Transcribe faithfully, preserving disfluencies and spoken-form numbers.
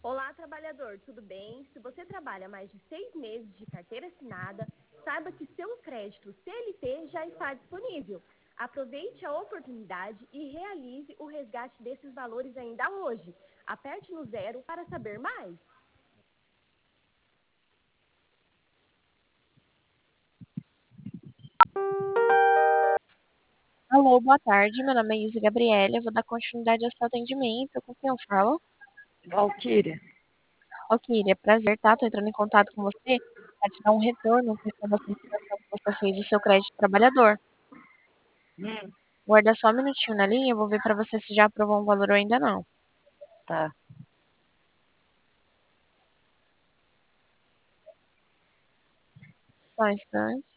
Olá, trabalhador, tudo bem? Se você trabalha mais de seis meses de carteira assinada, saiba que seu crédito C L T já está disponível. Aproveite a oportunidade e realize o resgate desses valores ainda hoje. Aperte no zero para saber mais. Alô, boa tarde. Meu nome é Isa Gabriela. Eu vou dar continuidade ao seu atendimento. Com quem eu falo? Valquíria. Ok, é prazer, tá? Tô entrando em contato com você para te dar um retorno em questão da solicitação que você fez do seu crédito trabalhador. Hum, Guarda só um minutinho na linha, eu vou ver para você se já aprovou um valor ou ainda não. tá. Só um instante.